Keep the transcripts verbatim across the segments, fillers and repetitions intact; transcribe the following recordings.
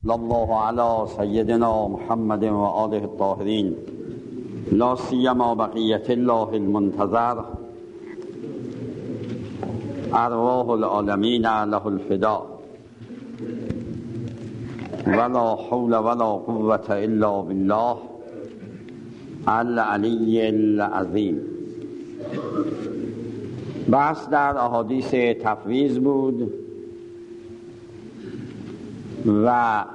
الله علی سیدنا محمد و آله الطاهرین لا سیما بقیت الله المنتظر ارواح العالمین له الفدا ولا حول ولا قوة الا بالله العلی العظیم. بحث در احادیث تفویض بود و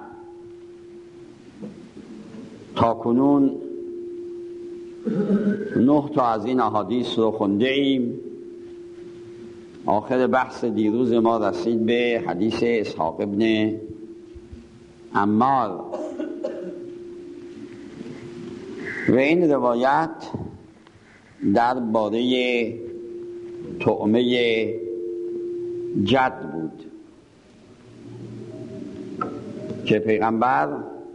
تا کنون نه تا از این احادیث رو خونده ایم. آخر بحث دیروز ما رسید به حدیث اسحاق ابن عمار و این روایت در باره طعمه جد بود که پیغمبر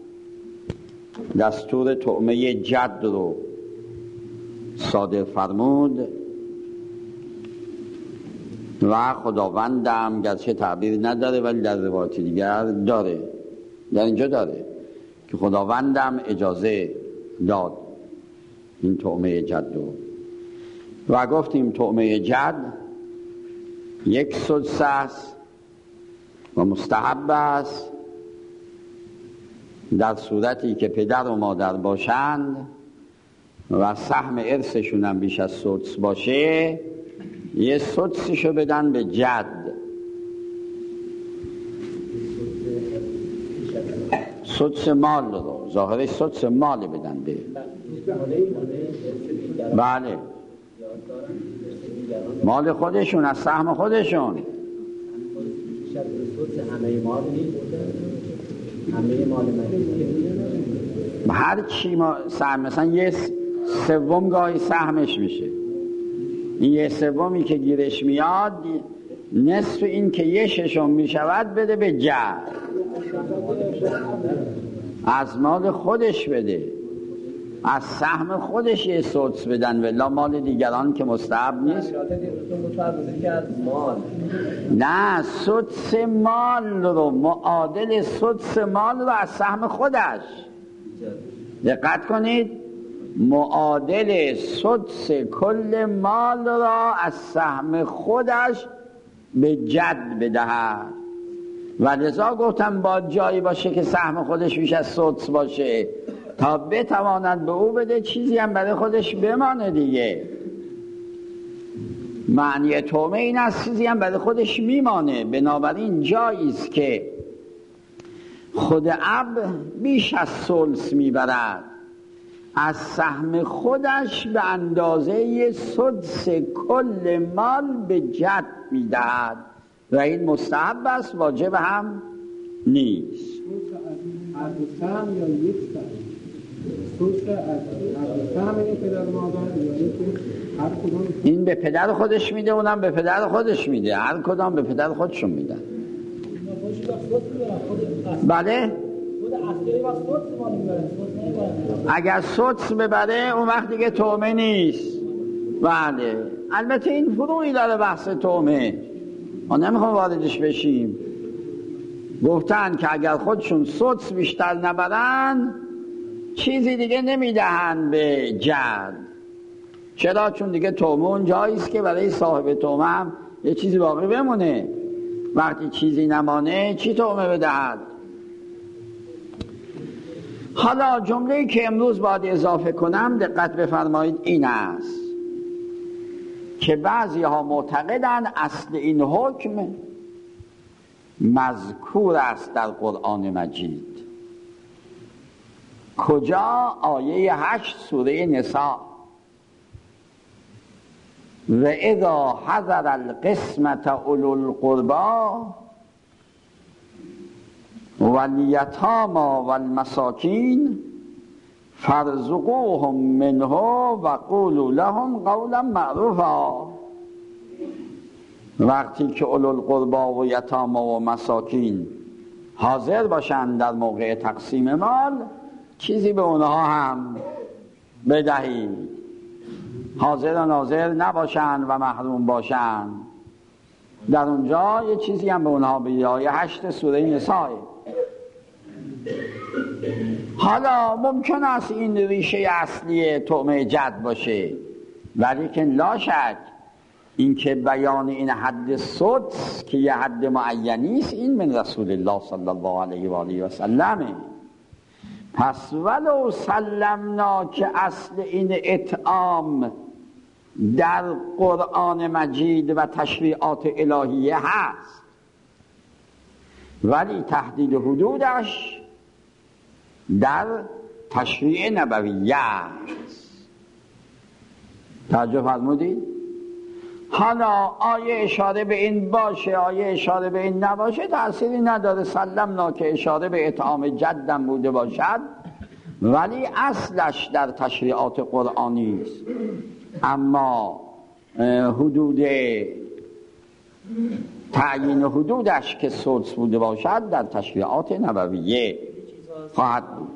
دستور طعمه جد رو صادر فرمود و خداوندم گرچه تعبیر نداره ولی در روایت دیگر داره، در اینجا داره که خداوندم اجازه داد این طعمه جد رو و گفتیم طعمه جد یک سدس است و مستحب است در صورتی که پدر و مادر باشند و سهم ارثشون هم بیش از سدس باشه، یه سدسشو بدن به جد. سدس مال رو، ظاهرش سدس مال بدن به بله مال خودشون، از سهم خودشون. هر چی ما سهم، مثلا یه سوم گاهی سهمش میشه، این یه سومی که گیرش میاد نصف این که یه ششم میشود بده به جد، از مال خودش بده، از سهم خودش یه سدس بدن ولی مال دیگران که مستحب نیست. نه، سدس مال رو، معادل سدس مال رو از سهم خودش، دقت کنید، معادل سدس کل مال را از سهم خودش به جد بدهد و لذا گفتم با جایی باشه که سهم خودش بیش از سدس باشه تا بتواند به او بده، چیزی هم برای خودش بمانه دیگه. معنی طعمه این است چیزی هم برای خودش میمانه. بنابراین جایی است که خود اب بیش از ثلث میبرد، از سهم خودش به اندازه سدس کل مال به جد میدهد و این مستحب است، واجب هم نیست. سهم یا یک سهم؟ این به پدر خودش میده، اونم به پدر خودش میده، هر کدام به پدر خودشون میدن. بله اگر سدس ببره اون وقت دیگه طعمه نیست. بله البته این فروعی داره بحث طعمه، ما نمیخوام واردش بشیم. گفتن که اگر خودشون سدس بیشتر نبرن چیزی دیگه نمیدهن به جد. چرا؟ چون دیگه طعمه اون جاییست که برای صاحب طعمه هم یه چیزی باقی بمونه. وقتی چیزی نمانه چی طعمه بدهد؟ حالا جمله‌ای که امروز باید اضافه کنم دقت بفرمایید این است که بعضی ها معتقدن اصل این حکم مذکور است در قرآن مجید. کجا؟ آیه هشت سوره نساء، و اذا حضر القسمة اولو القربى والیتامی والمساکین فارزقوهم منه و قولوا لهم قولا معروفا. وقتی که اولو القربى و یتامی و مساکین حاضر باشند در موقع تقسیم مال، چیزی به اونها هم بدهید. حاضر و ناظر نباشند و محروم باشند، در اونجا یه چیزی هم به اونها بدهید. آیه هشت سوره نساء. حالا ممکن است این ریشه اصلی طعمه جد باشه، ولی که لا شک این که بیان این حد سدس که یه حد معینی است این من رسول الله صلی الله علیه و آله و سلمه. پس ولو سلمنا که اصل این اطعام در قرآن مجید و تشریعات الهیه هست، ولی تحدید حدودش در تشریع نبویه است. توجه فرمودید؟ حالا آیه اشاره به این باشه، آیه اشاره به این نباشه، تأثیری نداره. سلمنا که اشاره به اطعام جدم بوده باشد، ولی اصلش در تشریعات قرآنی است. اما حدود تعیین حدودش که سدس بوده باشد در تشریعات نبویه خواهد بود.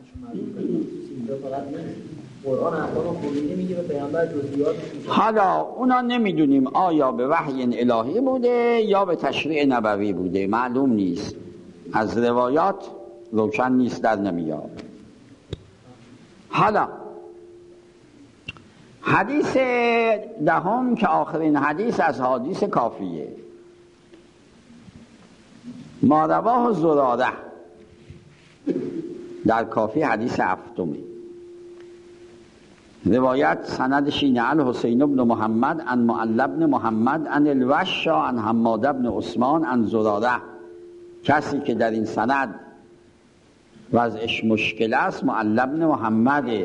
حالا اونا نمیدونیم آیا به وحی الهی بوده یا به تشریع نبوی بوده، معلوم نیست، از روایات روشن نیست، در نمیاد. حالا حدیث دهم که آخرین حدیث از حدیث کافیه، ما رواه زراره در کافی حدیث هفتمه. روایت سندش اینه: الحسین بن محمد عن معل بن محمد عن الوشا عن حماد بن عثمان عن زراره. کسی که در این سند وضعش مشکل است معل بن محمده.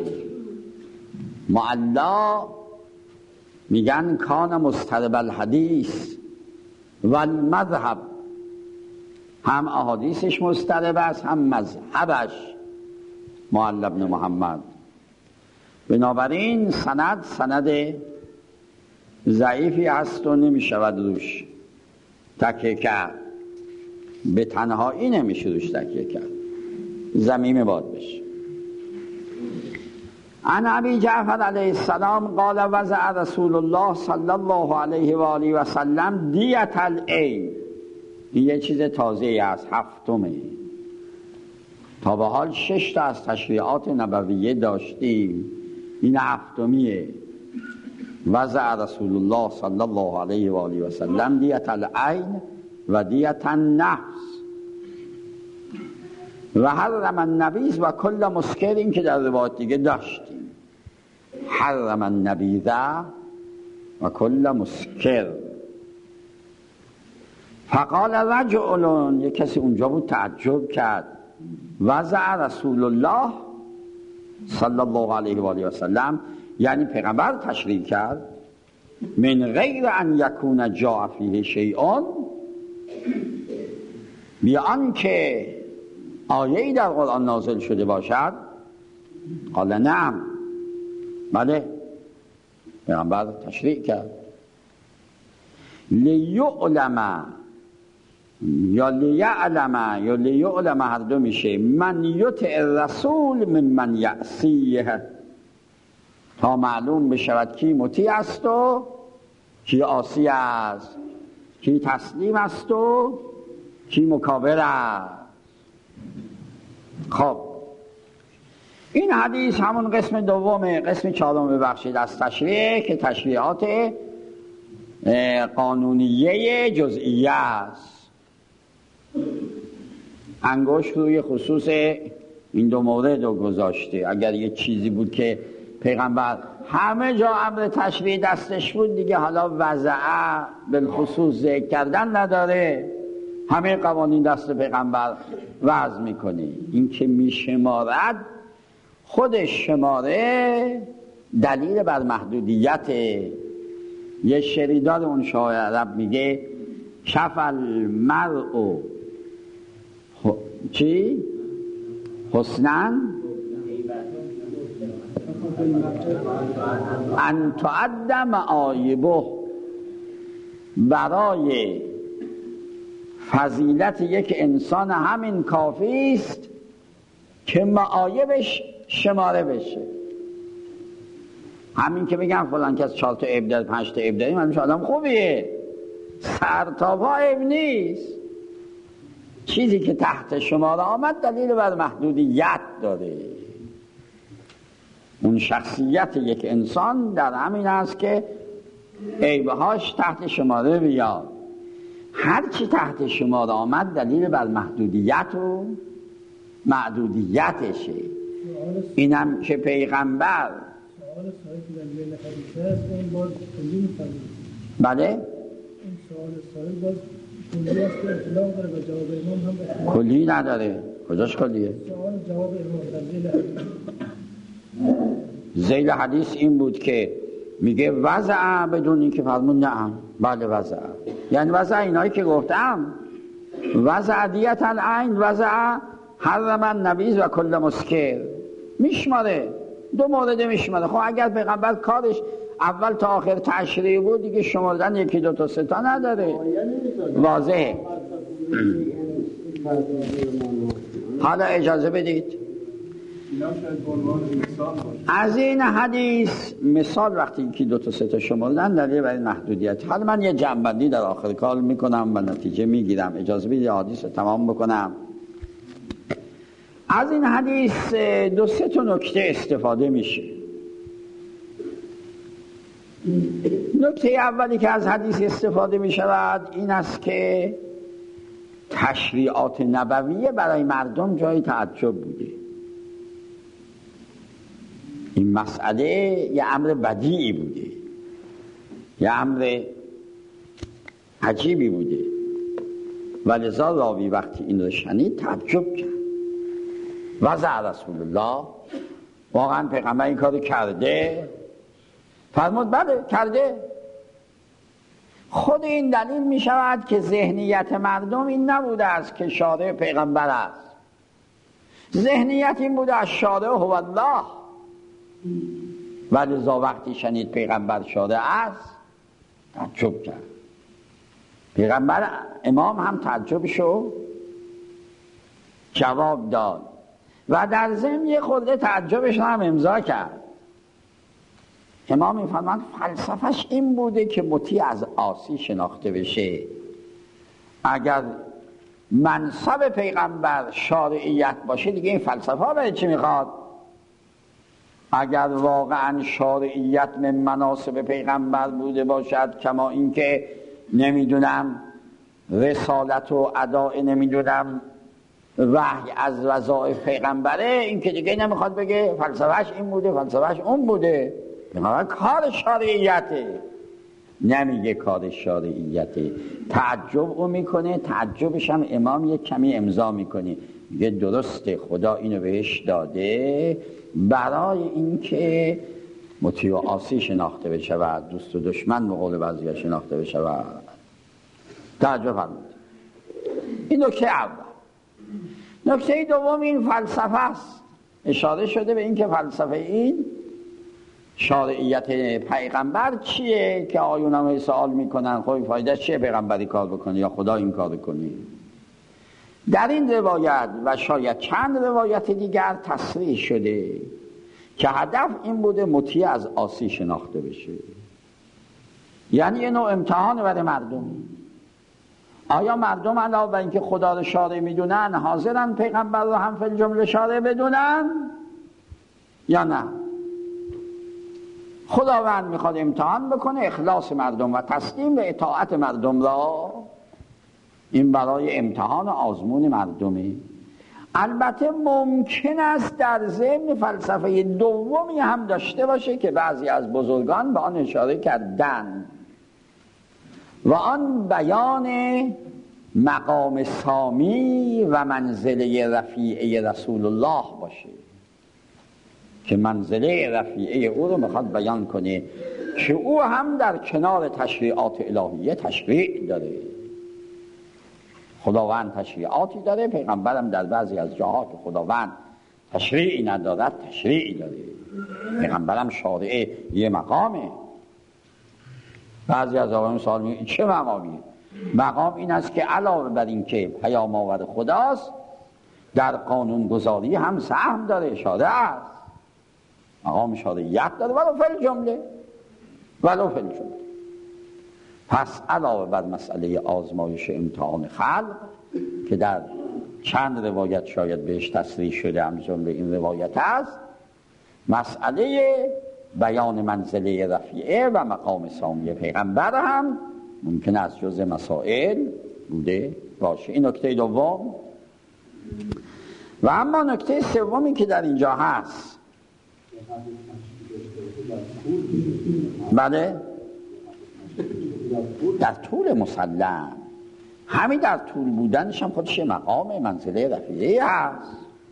معلا میگن کان مضطرب الحدیث و المذهب، هم احادیثش مضطرب است هم مذهبش. معل بن محمد، بنابراین سند سند ضعیفی هست و نمیشود روش تکیه کرد، به تنهایی نمیشه روش تکیه کرد، ضمیمه باد بشه. عن ابی جعفر علیه السلام قال وضع رسول الله صلی الله علیه و آله و سلم دیت العین. این یه چیز تازه است، هفتمه. تا به حال شش تا از تشریعات نبویه داشتیم، این هفتمیه. وضع رسول الله صلی الله علیه و آله و سلم دیت العین و دیت النفس و حرم النبیذ و کل مسکر. این که در روایت دیگه داشتیم، حرم النبیذ و کل مسکر. فقال رجل، یک کسی اونجا بود تعجب کرد، وضع رسول الله صلی الله علیه و آله و سلم، یعنی پیغمبر تشریع کرد، من غیر ان یکون جاء فیه شیء، بیان که آیه‌ای در قرآن نازل شده باشد. قال نعم، بله، پیغمبر تشریع کرد. لیعلم یا لیعلم یا لیعلم هر دو میشه، من یطع الرسول من من یعصیه، تا معلوم بشود کی مطیع است و کی عاصی است، کی تسلیم است و کی مکابر است. خب این حدیث همون قسم دومه. قسم چهارم ببخشید از تشریع که تشریعات قانونیه جزئیه است. انگشت روی خصوص این دو مورد رو گذاشته. اگر یه چیزی بود که پیغمبر همه جا امر تشریع دستش بود، دیگه حالا وضعه بالخصوص ذکر کردن نداره، همه قوانین دست پیغمبر وضع میکنه. این که میشمارد خودش شماره دلیل بر محدودیت. یه شریدار اون شاه عرب میگه کف المرء چی؟ حسنن ان تعد معایبه. برای فضیلت یک انسان همین کافی است که معایبش شماره بشه. همین که بگم فلان کس چهار تا عیب داره، پنج تا عیب داره، من میشه آدم خوبیه، سر تا پا عیب نیست. چیزی که تحت شمار آمد دلیل بر محدودیت داره. اون شخصیت یک انسان در همین است که عیبهاش تحت شماره بیاد. هر چی تحت شمار آمد دلیل بر محدودیت و معدودیتشه. اینم که پیغمبر سوال سایتی در بیان حدیثه است، این باز کلی می‌فهمید. بله؟ این سوال سایل باز کلی است که اطلاق داره و جواب امام هم اطلاق کلی نداره. کجاش کلیه؟ سوال جواب امام در بیان حدیث ذیل حدیث این بود که میگه وضع بدون این که فرمون نه. بله وضع، یعنی وضع اینایی که گفتم، وضع دیت العین، وضع حرم النبیذ و کل مسکر، میشماره دو مورد میشماره. خب اگر پیغمبر کارش اول تا آخر تشریع بود دیگه شمردن یکی دو تا سه تا نداره، واضحه. حالا اجازه بدید از این حدیث مثال وقتی یکی دو تا سه تا شمردن دلیل برای محدودیت. حالا من یه جنبندی در آخر کار میکنم و نتیجه میگیرم. اجازه بدید حدیث رو تمام بکنم. از این حدیث دو سه تا نکته استفاده میشه. نکته اولی که از حدیث استفاده میشود این است که تشریعات نبویه برای مردم جای تعجب بوده. این مسئله یه امر بدیعی بوده، یه امر عجیبی بوده و لذا راوی وقتی این رو شنید تعجب کرد. وضع رسول الله، واقعا پیغمبر این کار کرده؟ فرمود بله کرده. خود این دلیل می شود که ذهنیت مردم این نبوده است که شارع پیغمبر است، ذهنیت این بوده از شارع هو الله. و لذا وقتی شنید پیغمبر شارع است تعجب کرد. پیغمبر امام هم تعجبشو جواب داد و در ضمن یه خورده تعجبش هم امضا کرد. امام می‌فرماید فلسفه‌اش این بوده که مطیع از عاصی شناخته بشه. اگر منصب پیغمبر شارعیت باشه دیگه این فلسفه برای چی میخواد؟ اگر واقعا شارعیت من مناسب پیغمبر بوده باشد، کما اینکه نمیدونم رسالت و اداء نمیدونم وحی از وظایف پیغمبره، این که دیگه نمیخواد بگه فلسفهش این بوده فلسفهش اون بوده. میگه کار شارعیته، نمیگه کار شارعیته. تعجب او میکنه، تعجبش هم امام یک کمی امضا میکنه، میگه درسته خدا اینو بهش داده برای اینکه مطیع و عاصی شناخته بشود، دوست و دشمن به قول بعضی‌ها شناخته بشود. تعجب فرمود. این نکته اول. نکته دوم این فلسفه است. اشاره شده به این که فلسفه این شارعیت پیغمبر چیه که آیون هم سوال میکنن خب فایده چیه پیغمبری کار بکنه یا خدا این کار کنه. در این روایت و شاید چند روایت دیگر تصریح شده که هدف این بوده مطیع از عاصی شناخته بشه، یعنی یه نوع امتحان برای مردم. آیا مردم علاوه بر اینکه خدا رو شارع میدونن حاضرن پیغمبر رو هم فی جمله شارع بدونن یا نه؟ خداوند میخواد امتحان بکنه اخلاص مردم و تسلیم به اطاعت مردم را. این برای امتحان آزمون مردمه. البته ممکن است در ضمن فلسفه دومی هم داشته باشه که بعضی از بزرگان به آن اشاره کردن و آن بیان مقام سامی و منزله رفیعه رسول الله باشه که منزله رفیعه او رو میخواد بیان کنه که او هم در کنار تشریعات الهیه تشریع داره. خداوند تشریعاتی داره، پیغمبرم در بعضی از جاها که خداوند تشریعی ندارد تشریعی داره. پیغمبرم شارع یه مقامه. بعضی از آقایون سوال میگن چه مقامی؟ مقام این است که علاوه بر این که پیام آور خداست در قانون گذاری هم سهم داره، شارع است. مقام شارعیت داره ولو فی الجمله، ولو فی الجمله. پس علاوه بر مسئله آزمایش امتحان خلق که در چند روایت شاید بهش تصریح شده، هم جمله این روایت است، مسئله بیان منزله رفیعه و مقام ثانی پیغمبر هم ممکن است جزء مسائل بوده باشه. این نکته دوم. و اما نکته سومی که در اینجا هست، بله، در طول مسلم، همین در طول بودنش هم خودش مقام منزله رفیعه هست.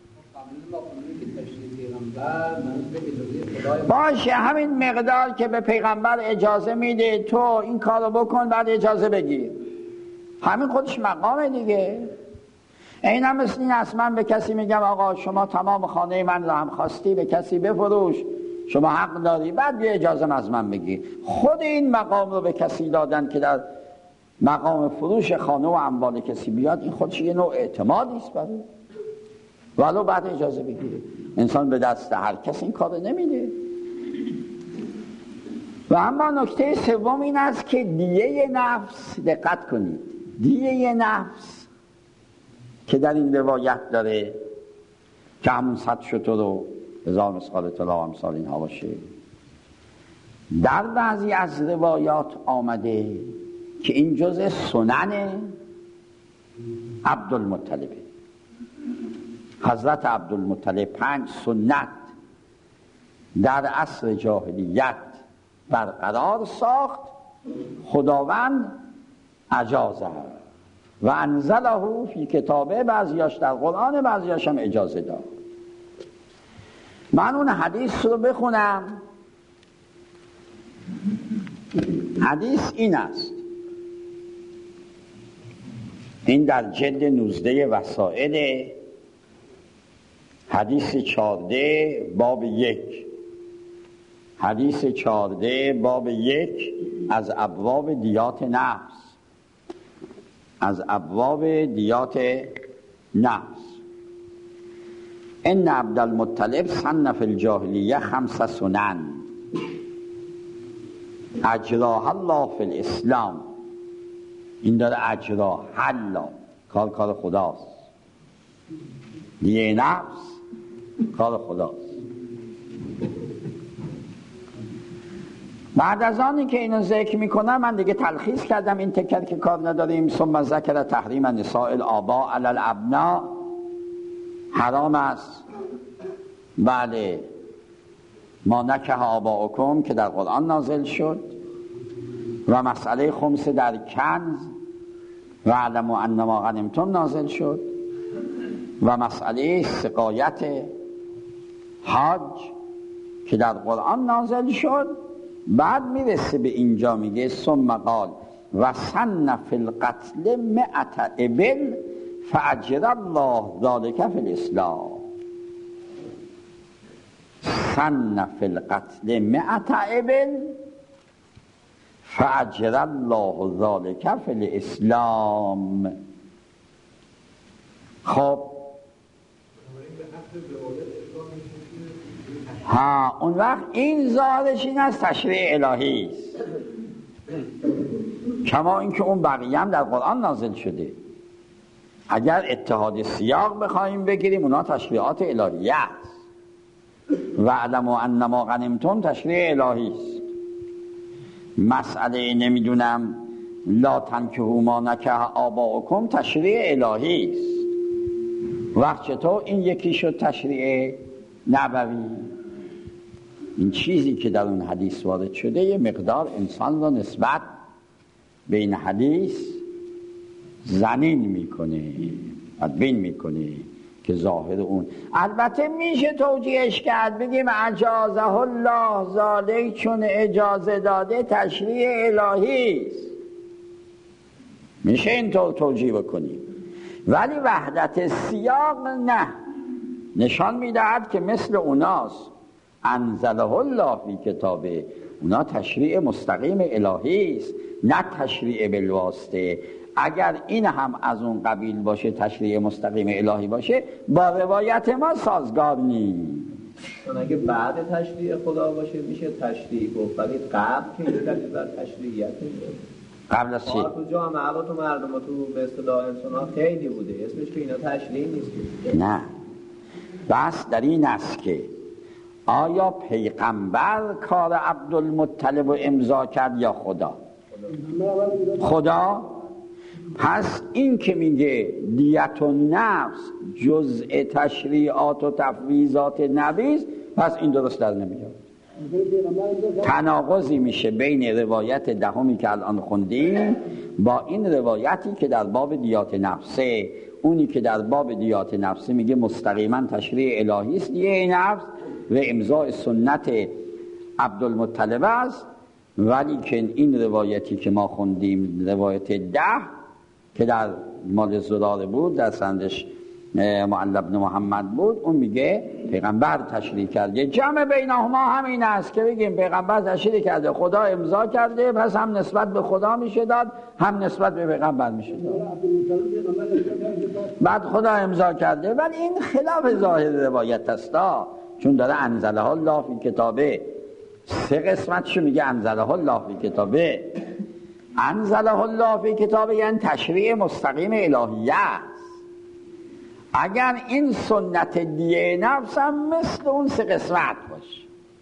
باشه، همین مقدار که به پیغمبر اجازه میده تو این کارو بکن بعد اجازه بگیر، همین خودش مقامه دیگه. این هم مثل این است من به کسی میگم آقا شما تمام خانه من رو هم خواستی به کسی بفروش، شما حق داری، بعد بیا اجازه از من بگی. خود این مقام رو به کسی دادن که در مقام فروش خانه و اموال کسی بیاد، این خودش یه نوع اعتمادی است برای، ولو بعد اجازه بگیره. انسان به دست هر کس این کار نمیده. و اما نکته سوم این است که دیه نفس، دقت کنید، دیه نفس که در این روایت داره که همون صد شتر و هزار مسقال طلا و امثال اینها باشه، در بعضی از روایات آمده که این جزء سنن عبدالمطلبه. حضرت عبدالمطلب پنج سنت در عصر جاهلیت برقرار ساخت، خداوند اجازه و انزله فی کتابه، بعضیاش در قرآن بعضیاش هم اجازه داد. من اون حدیث رو بخونم. حدیث این است، این در جلد نوزده وسائل، حدیث چارده باب یک، حدیث چارده باب یک از ابواب دیات نفس، از ابواب دیات نفس. ان عبدالمطلب سن فی الجاهلیه خمس سنن اجراها الله فی الاسلام. این داره اجراها الله، کار کار خداست، دیه نفس کار خداست. بعد از آنی که اینو ذکر میکنم من دیگه تلخیص کردم، این تکر که کار نداریم. ثم ذکر تحریم نساء الآباء علی الابناء، حرام است بله ما نکح آباؤکم که در قرآن نازل شد، و مسئله خمس در کنز و علموا انما غنمتم نازل شد، و مسئله سقایت حاج که در قرآن نازل شد. بعد میرسه به اینجا میگه ثم قال و سن فی القتل مئة ابل فاجر الله ذلك فی الاسلام. سن فی القتل مئة ابل فاجر الله ذلك فی الاسلام. خب ها، اون وقت این ظاهرش این از تشریع الهی است، کما اینکه اون بقیه هم در قرآن نازل شده. اگر اتحاد سیاق بخوایم بگیریم اونا تشریعات الهی است. و علموا انما غنمتم تشریع الهی است. مسئله نمیدونم لا تنکحوا ما نکح آباؤکم تشریع الهی است. وقت چطور این یکی شد تشریع نبوی؟ این چیزی که در اون حدیث وارد شده یه مقدار انسان را نسبت به این حدیث زنین میکنه، بدبین میکنه که ظاهر اون. البته میشه توجیهش کرد بگیم اجازه الله ذالک، چون اجازه داده تشریع الهی است، میشه اینطور توجیه بکنیم. ولی وحدت سیاق نه، نشان میدهد که مثل اوناست انزله الله فی کتابه، اونا تشریع مستقیم الهی است نه تشریع بالواسطه. اگر این هم از اون قبیل باشه، تشریع مستقیم الهی باشه، با روایت ما سازگار نیست. چون اگه بعد تشریع خدا باشه میشه تشریع گفت، ولی قبل که این دلیل بر تشریعیت نیست. قبل از چی؟ تو جامعه و تو مردم و تو به اصطلاح انسان خیلی بوده، اسمش که اینا تشریع نیست. نه، بس در این است که آیا پیغمبر کار عبدالمطلب رو امضا کرد یا خدا؟ خدا. پس این که میگه دیت النفس جزء تشریعات و تفویضات نبیست، پس این درست در نمیاد. تناقضی میشه بین روایت دهمی که الان خوندیم با این روایتی که در باب دیات نفسه. اونی که در باب دیات نفسه میگه مستقیما تشریع الهی است دیه نفس و امضاء سنت عبدالمطلب است، ولی که این روایتی که ما خوندیم روایت ده که در مال زراره بود، در سندش معلی بن محمد بود، اون میگه پیغمبر تشریع کرده. جمع بینهما همین است که بگیم پیغمبر تشریع کرده، خدا امضا کرده، پس هم نسبت به خدا میشه داد، هم نسبت به پیغمبر میشه داد. بعد خدا امضا کرده، ولی این خلاف ظاهر روایت است، چون داره انزله الله فی کتابه، سه قسمتشو میگه انزله الله فی کتابه. انزله الله فی کتابه یعنی تشریع مستقیم الهیه است. اگر این سنت دیه نفس هم مثل اون سه قسمت باشه،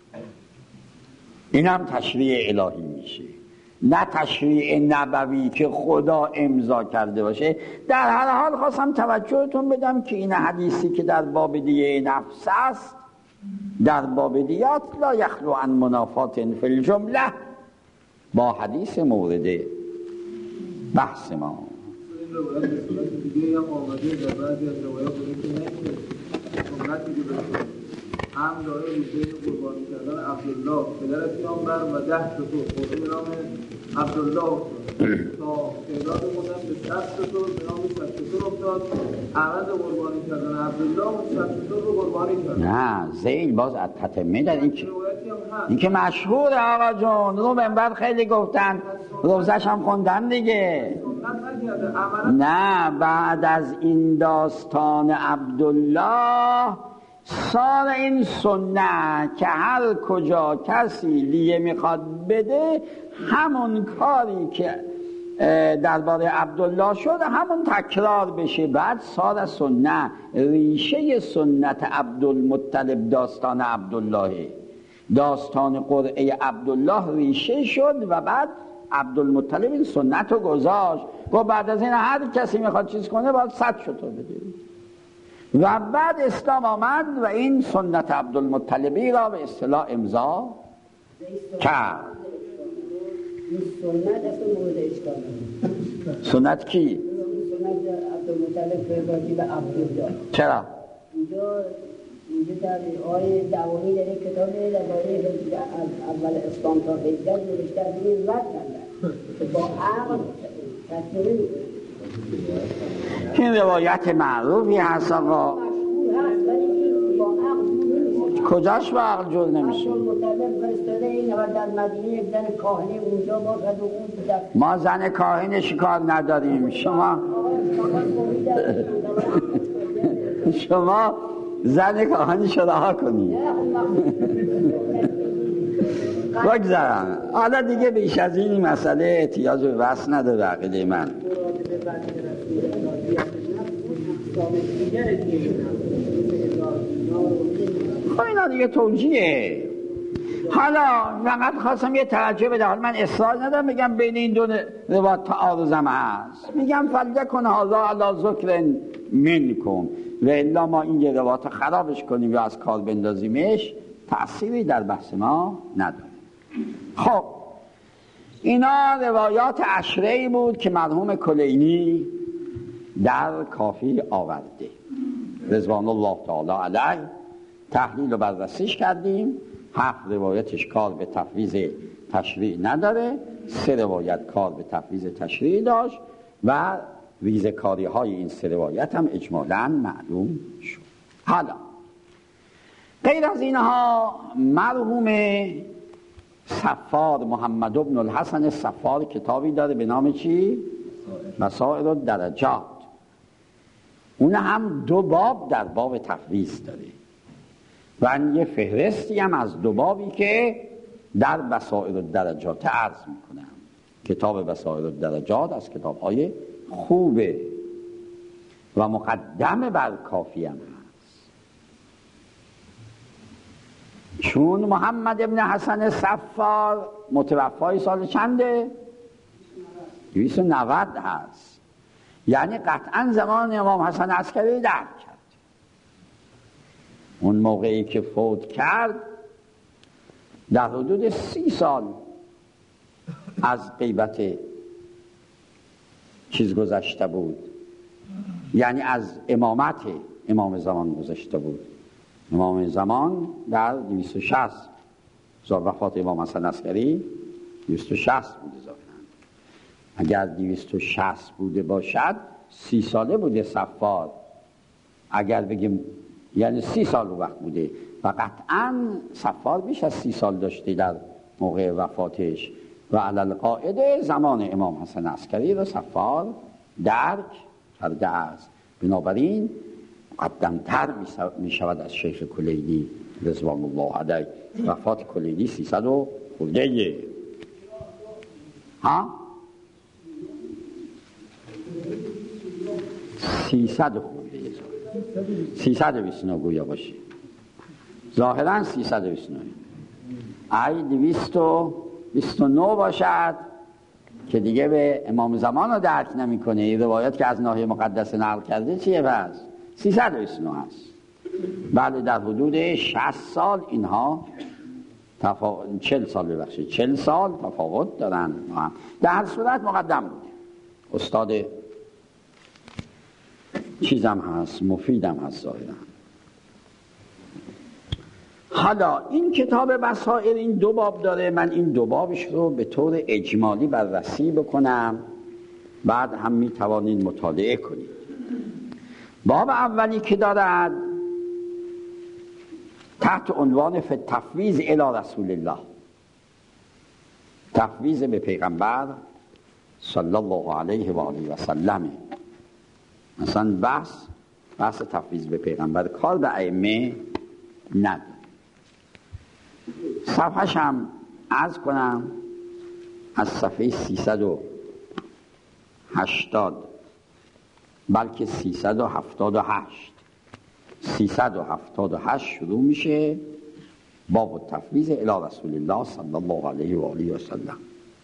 این هم تشریع الهی میشه، نه تشریع نبوی که خدا امضا کرده باشه. در هر حال خواستم توجهتون بدم که این حدیثی که در باب دیه نفس است، در باب دیات لا یخلو عن منافات فی الجمله با حدیث مورد بحث ما. این روایت به صورت دیگه هم آمده در بعضی از روایات بوده که نمیشه سنتی که برسید هم داره روزه قربانی کردن عبدالله پدر پیامبر و ده شطور خورده به نام عبدالله تا تعداد بودن به شصت شطور به نام شصت شطور افتاد. عوض قربانی کردن عبدالله و شصت شطور رو قربانی کردن. نه زیل باز از تتمه در این که این که مشهوره آقا جون، رو منبر خیلی گفتن، روزش هم خوندن دیگه. نه بعد از این داستان عبدالله سال این سنت که هر کجا کسی دیگه میخواد بده همون کاری که درباره عبدالله شد همون تکرار بشه. بعد سال سنت، ریشه سنت عبدالمطلب داستان عبدالله، داستان قرعه عبدالله ریشه شد و بعد عبدالمطلب این سنت رو گذاشت و بعد از این هر کسی میخواد چیز کنه باید صد شطور بده. و بعد اسلام آمد و این سنت عبدالمطلبی را به اصطلاح امضا کرد. سنت اصلا مورد اشکال سنت کی؟ سنت عبدالمطلب فرقاتی به عبدالله. چرا؟ اینجا اینجا در آیه دوامی در این کتاب درباره اول اسلام تا هجرت نوشته از این رد کردن که با عقل تصمیم میکنه. این روایت معروفی هست آقا، کجاش با عقل جور نمیشه؟ ما زن کاهن شکار نداریم. شما شما زن کاهن شراها کنید. بگذارم حالا دیگه بیش از این مسئله احتیاج به بحث نداره عقیده من. خب اینا دیگه توجیه. حالا فقط خواستم یه توجه بده، حالا من اصرار ندارم بگم بین این دو روایت تعارضم هست، میگم فلکن هذا علی ذکر منکم و الا ما این یه روایت خرابش کنیم یا از کار بندازیمش تأثیری در بحث ما نداره. خب اینا روایات عشره‌ای بود که مرحوم کلینی در کافی آورده رضوان الله تعالی علیه. تحلیل و بررسیش کردیم. هفت روایتش کار به تفویض تشریع نداره، سه روایت کار به تفویض تشریع داشت و ریزکاری های این سه روایت هم اجمالاً معلوم شد. حالا غیر از اینها مرحوم صفار محمد بن الحسن صفار کتابی داره به نام چی؟ مسائل الدرجات. اون هم دو باب در باب تفویض داره و یه فهرستی هم از دو بابی که در مسائل الدرجات عرض میکنم. کتاب بصائر الدرجات از کتاب‌های خوبه و مقدم بر کافی هم هست، چون محمد ابن حسن صفار متوفای سال چنده؟ دویست و نود هست، یعنی قطعا زمان امام حسن عسکری درک کرد. اون موقعی که فوت کرد در حدود سی سال از غیبت چیز گذشته بود، یعنی از امامت امام زمان گذشته بود. امام زمان در دویست و شصت زار وفات امام حسن عسکری دویست و شصت بوده ظاهراً. اگر دویست و شصت بوده باشد سی ساله بوده صفار، اگر بگیم یعنی سی سال رو وقت بوده و قطعاً صفار بیش از سی سال داشته در موقع وفاتش و علل قاعده زمان امام حسن عسکری رو صفار درک کرده است. بنابراین مقدمتر می شود از شیخ کلیدی رضوان الله علیه. وفات کلیدی سیصد و خورده ها سیصد و خورده سیصد و بیست و نه گویا باشه، ظاهرا سیصد و بیست و نه. ای دویست و بیست و نه باشد که دیگه به امام زمان رو درک نمی کنه. این روایت که از ناحیه مقدس نقل کرده چیه؟ پس سیصد و بیست و نه هست. بله در حدود شصت سال اینها تفاوت، چهل سال ببخشید چهل سال تفاوت دارن. در هر صورت مقدم بوده. استاد چیزم هست، مفیدم هست ظاهرا. حالا این کتاب بصائر این دو باب داره، من این دو بابش رو به طور اجمالی بررسی بکنم، بعد هم می توانید مطالعه کنید. باب اولی که دارد تحت عنوان فی تفویض الی رسول الله، تفویض به پیغمبر صلی الله علیه و آله و سلم. مثلا بحث بحث تفویض به پیغمبر کار به ائمه نداره. صفحش هم عرض کنم از صفحه سیصد و هشتاد بلکه سیصد و هفتاد و هشت سیصد و هفتاد و هشت شروع میشه باب التفویض الی رسول الله صلی الله علیه و آله و سلم.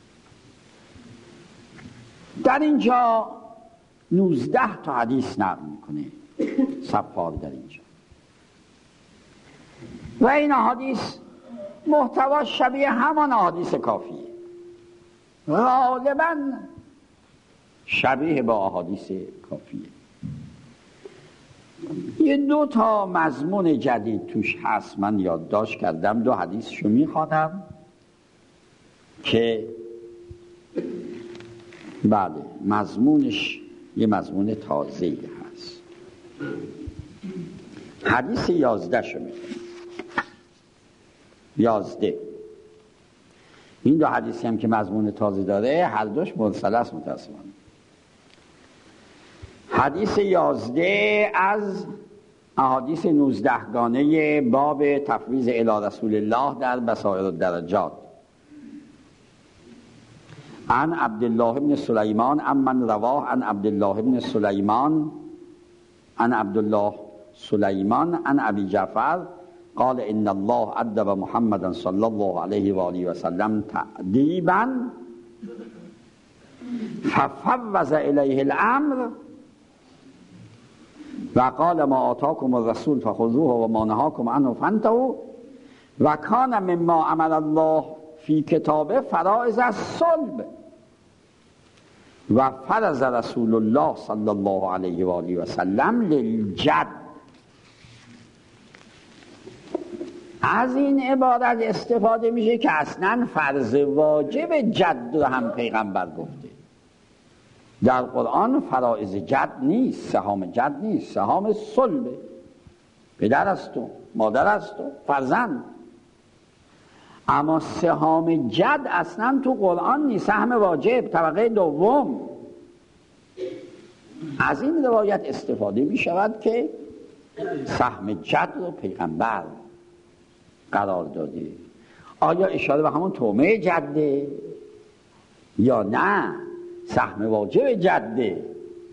در اینجا نوزده تا حدیث نقل میکنه صفار در اینجا و این حدیث محتوا شبیه همان حدیث کافیه، غالبا شبیه با احادیث کافیه. یه دو تا مضمون جدید توش هست، من یادداشت کردم، دو حدیثشو میخوانم که بله مضمونش یه مضمون تازه‌ای هست. حدیث یازده شو میخوانم. یازده این دو حدیثی هم که مضمون تازه داره هر دوش مرسل است متاسفانه. حدیث یازده از احادیث نوزدهگانه باب تفویض الی رسول الله در بصائر الدرجات. عن عبدالله بن سلیمان عمن رواه عن عبدالله بن سلیمان عن عبدالله سلیمان عن ابی جعفر قال ان الله ادب محمدا صلی الله علیه و آله و سلم تأدیبا ففوض الیه الامر و قال ما آتاکم الرسول فخذوه و ما نهاکم عنه فانتهوا و کان مما امر الله فی کتابه فرائض الصلب و فرض رسول الله صلی الله علیه و آله و سلم للجد. از این عبارت استفاده میشه که اصلا فرض واجب جد رو هم پیغمبر گفته. در قرآن فرائض جد نیست، سهام جد نیست، سهام صلبه. پدر است و مادر است و فرزند. اما سهام جد اصلا تو قرآن نیست، سهم واجب طبقه دوم. از این روایت استفاده می شود که سهم جد رو پیغمبر قرار داده. آیا اشاره به همون تومه جده؟ یا نه سهم واجب جده؟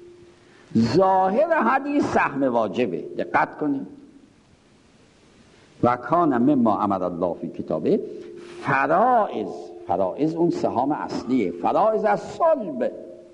ظاهر حدیث سهم واجبه. دقت کنید. و کان مما امر الله فی کتابه فرائض. فرائض اون سهام اصلیه. فرائض از صلب.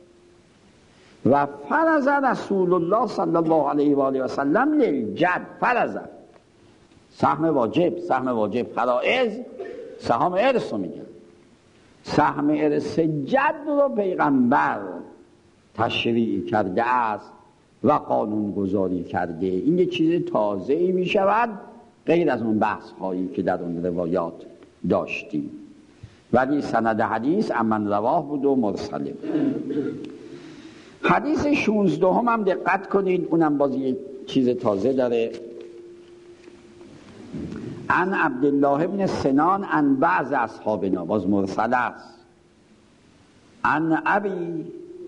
و فرض رسول الله صلی الله علیه و آله و سلم للجد. فرض سهم واجب. سهم واجب فرائض سهام ارث رو میگن. سهم ارث جد رو پیغمبر تشریع کرده است و قانون گذاری کرده. این یه چیز تازه‌ای می شود غیر از اون بحث هایی که در اون روایات داشتیم، ولی سند حدیث امن رواه بود و مرسله. حدیث شانزده هم, هم دقت کنید، اونم باز یه چیز تازه داره. عن عبدالله بن سنان عن بعض اصحابنا، باز مرسله است. عن ابی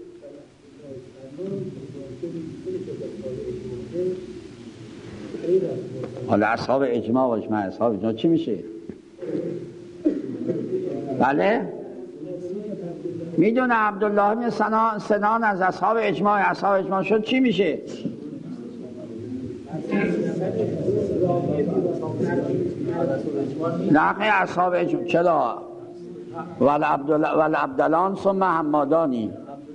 حالا اصحاب اجماع و اجماع اصحاب اجماع چی میشه؟ بله میدونه عبدالله بن سنان, سنان از اصحاب اجماع اصحاب اجماع شد چی میشه؟ نقی اصحاب اجماع. چرا؟ ول عبدالان ثم حمادانی.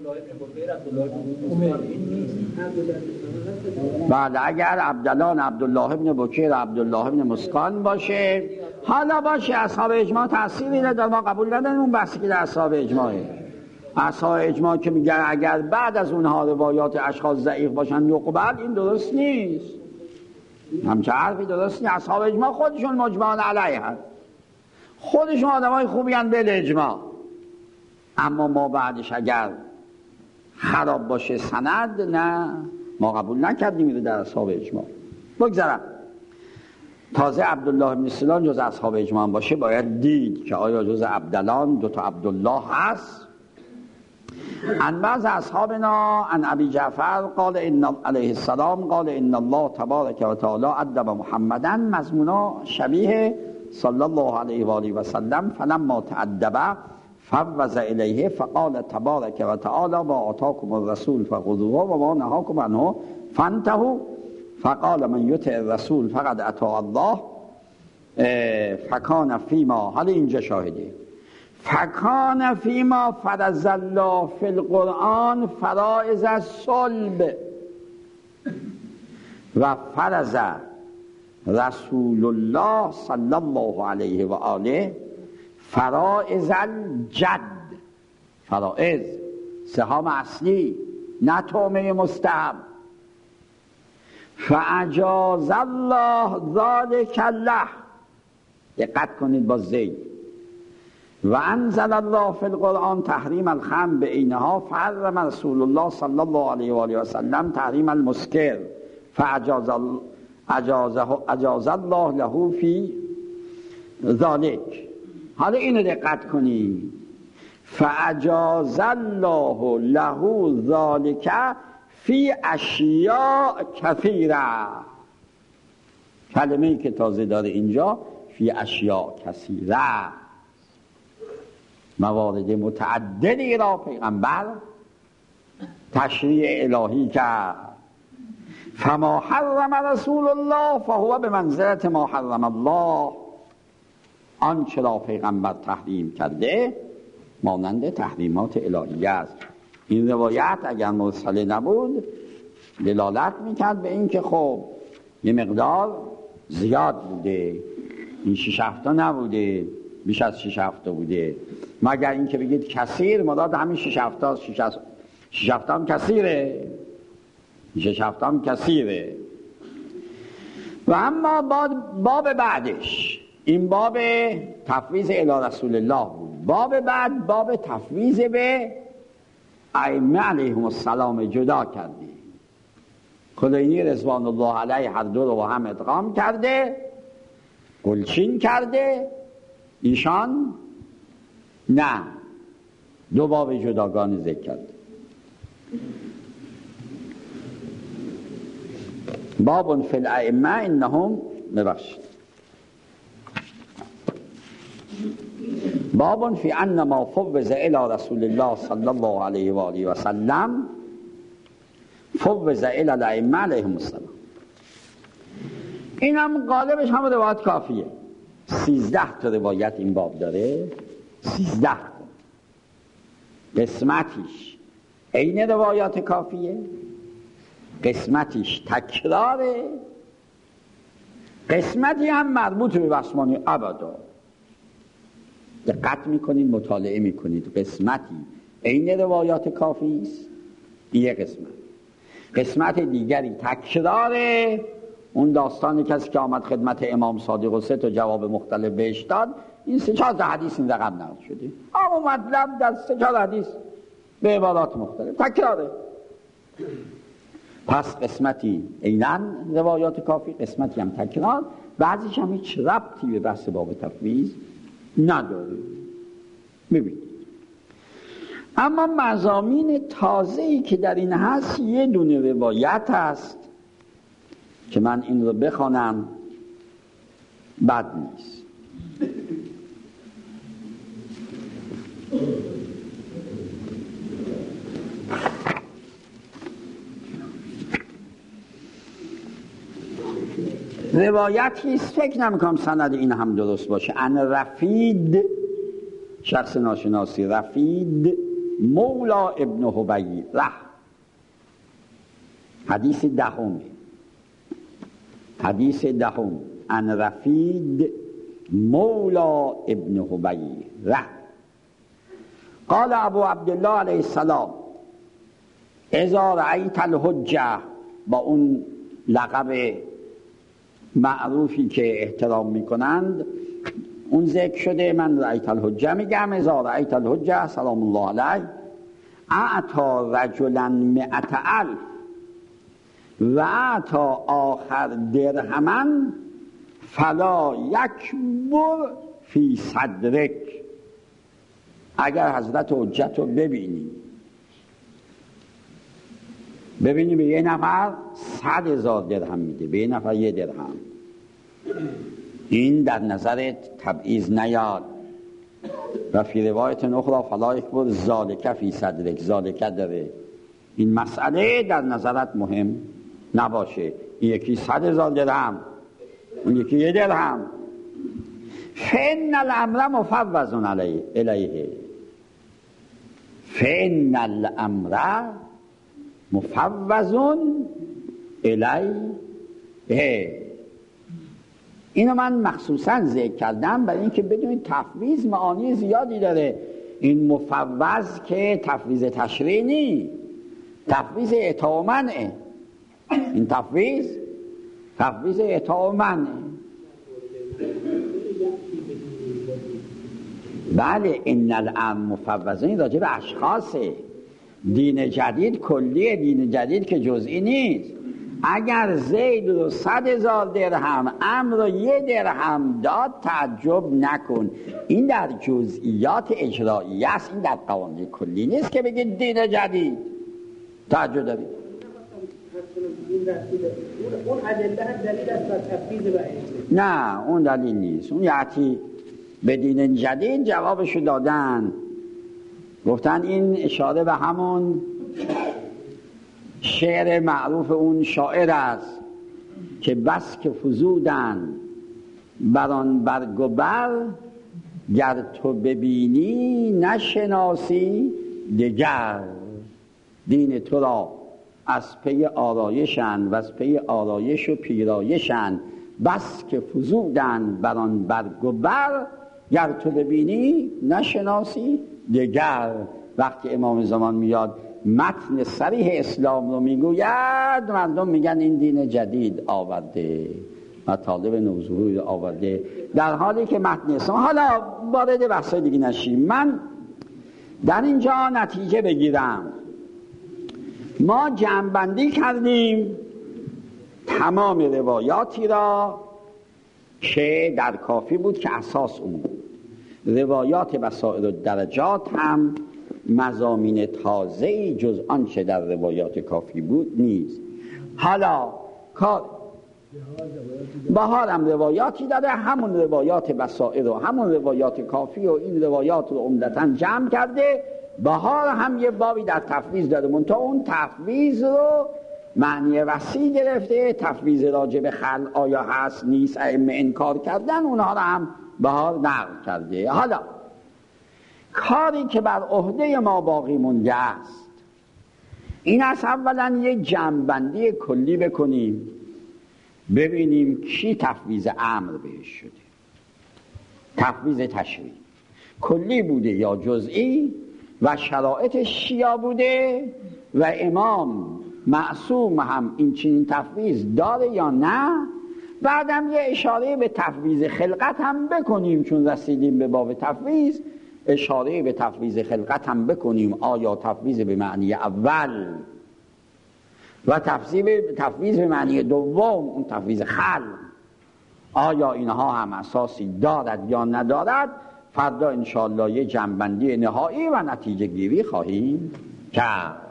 بعد اگر عبدالان عبدالله ابن بکیر عبدالله ابن مسکان باشه، حالا باشه اصحاب اجماع تأثیری نداره، ما قبول نداریم اون بحثی که در اصحاب اجماعه. اصحاب اجماع که میگن اگر بعد از اونها روایات اشخاص ضعیف باشن یقبل، این درست نیست. همچه حرفی درست نیست. اصحاب اجماع خودشون مجمعان علیه هست، خودشون آدم های خوبی هست بل اجماع. اما ما بعدش اگر خراب باشه سند، نه ما قبول نکردیم اینو در اصحاب اجماع. بگذارم تازه عبدالله بن سنان جز اصحاب اجماع باشه، باید دید که آیا جز عبدالان دوتا عبدالله هست. عن بعض اصحابنا عن ابی جعفر قال ان علیه السلام قال ان الله تبارک و تعالی ادب محمدا، مضمونا شبیه صلی الله علیه و آله و سلم. فلما تأدب فوض الیه فقال تبارک و تعالی و آتاکم الرسول فخذوه و ما نهاکم عنه فانتهوا فقال من یطع الرسول فقد اطاع الله فکان فیما. حالا اینجا شاهده فکان فیما فرض الله فی القرآن فرائض الصلب و فرض رسول الله صلی الله علیه و آله فرائض الجد. فرائض سهام اصلی، نه تومه مستحب. فاجاز الله ذلک له. دقت کنید با زید. و انزل الله فی القرآن تحریم الخمر بعینها فحرم رسول الله صلی الله علیه و آله و سلم تحریم المسکر فاجاز اجاز الله له فی ذلک. حالا اینو دقت کنید. فاجاز الله له ذلک فی اشیاء کثیره. کلمه‌ای که تازه داره اینجا فی اشیاء کثیره، موارد متعددی را پیغمبر تشریع الهی کرد. فما حرم رسول الله فهو بمنزلت ما حرم الله. آنچه را پیغمبر تحریم کرده مانند تحریمات الهی است. این روایت اگر مرسله نبود دلالت میکرد به این که خب یه مقدار زیاد بوده، این شش هفته نبوده، بیش از شش هفته بوده. مگر این که بگید کثیر، مراد همین شش هفته است. شش هفته هم کثیره، شش هفته هم کثیره. و اما باب بعدش، این باب تفویض الی رسول الله بود. باب بعد باب تفویض به ائمه علیهم السلام جدا کرده. کلینی رضوان الله علیه هر دو رو با هم ادغام کرده، گلچین کرده. ایشان نه، دو باب جداگانه ذکر کرده. باب فی الائمه انهم، ببخشید باب فی ان ما فوض الی رسول الله صلی الله علیه و آله و سلم فوض الی الائمه علیهم السلام. این هم غالبش هم روایت کافیه. سیزده تا روایت این باب داره، سیزده تا. قسمتیش عین روایات کافیه، قسمتیش تکراره، قسمتی هم مربوط به بسمانی ابدا. دقت میکنید، مطالعه میکنید، قسمتی عین روایات کافی است، یه قسمت. قسمت دیگری تکراره، اون داستانی کسی که آمد خدمت امام صادق و سه تا جواب مختلف بهش داد، این سه چهار تا حدیث این رقم نقل شده، اما مطلب در سه چهار حدیث به عبارات مختلف تکراره. پس قسمتی عیناً روایات کافی، قسمتی هم تکرار، بعضیش هم هیچ ربطی به بحث باب تفویض نداره. ببینید، اما مضامین تازه‌ای که در این هست، یه دونه روایت هست که من این رو بخوانم، بد نیست. روایتی است، فکر نمی‌کنم سند این هم درست باشه، ان رفید، شخص ناشناسی، رفید مولا ابن حبیره، حدیث دهم، حدیث دهم، ان رفید مولا ابن حبیره قال ابو عبدالله علیه السلام اذا رأیت الحجه، با اون لقب معروفی که احترام میکنند اون ذکر شده، من رأیت الحجه میگم، اذا رأیت الحجه سلام الله علیه اعطا رجلا مئت الف و اعطا آخر درهمن فلا یکبر فی صدرک. اگر حضرت حجت رو ببینی ببینی به یه نفر صد هزار درهم میده، به یه نفر یه درهم، این در نظرت تبعیض نیاد. و فی روایت اخرى فلا یکبر ذالک فی صدرک، ذالک داره، این مسئله در نظرت مهم نباشه، این یکی صد هزار درهم، اون یکی یه درهم. فإن الامر مفوض علیه الیه، فإن الامر مفوض الیه. اینو من مخصوصا ذکر کردم برای اینکه بدونید تفویض معانی زیادی داره. این مفوض که تفویض تشریع نیست، تفویض اطاع و منعه. این تفویض تفویض اطاع و منعه. بله، این الامر مفوض، این راجع به اشخاصه. دین جدید کلیه، دین جدید که جزئی نیست. اگر زید رو صد هزار درهم، امر رو یه درهم داد، تعجب نکن، این در جزئیات اجرایی است، این در قوانین کلی نیست که بگید دین جدید. تعجب دارید؟ اون ادله دلیل است بر تفویض بعید. نه، اون دلیل نیست. اون یعطی به دین جدید جوابشو دادن، گفتن این اشاره به همون شعر معروف اون شاعر است که بس که فزودن بران برگ و بر، گر تو ببینی نشناسی دگر. دین تو را از پی آرایشن و از پی آرایش و پیرایشن، بس که فزودن بران برگ و بر، گر تو ببینی نشناسی دگر. وقتی امام زمان میاد متن صریح اسلام رو میگوید، مردم میگن این دین جدید آورده، مطالب نوظهوری آورده، در حالی که متن اسلام. حالا وارد بحثای دیگه نشیم، من در اینجا نتیجه بگیرم. ما جمع‌بندی کردیم تمام روایاتی را که در کافی بود که اساس اون روایات بصائر الدرجات هم مضامین تازه‌ای جز آنچه در روایات کافی بود نیست. حالا بهار هم روایاتی داره، همون روایات بصائر و همون روایات کافی و این روایات رو عمدتاً جمع کرده. بهار هم یه بابی در تفویض داره، منتها اون تفویض رو معنی وسیع گرفته. تفویض راجع به خلق آیا هست نیست ائمه انکار کردن، اونها رو هم بهار نقل کرده. حالا کاری که بر عهده ما باقی مونده است این است اولا یک جمع‌بندی کلی بکنیم، ببینیم کی تفویض امر بهش شده، تفویض تشریع کلی بوده یا جزئی، و شرایطش چیا بوده، و امام معصوم هم این چنین تفویض داره یا نه. بعدم یه اشاره به تفویض خلقت هم بکنیم، چون رسیدیم به باب تفویض، اشاره به تفویض خلقت هم بکنیم. آیا تفویض به معنی اول و تفویض به معنی دوم، اون تفویض خلق، آیا اینها هم اساسی دارد یا ندارد؟ فردا انشاءالله یه جنبندی نهایی و نتیجه گیری خواهیم کرد.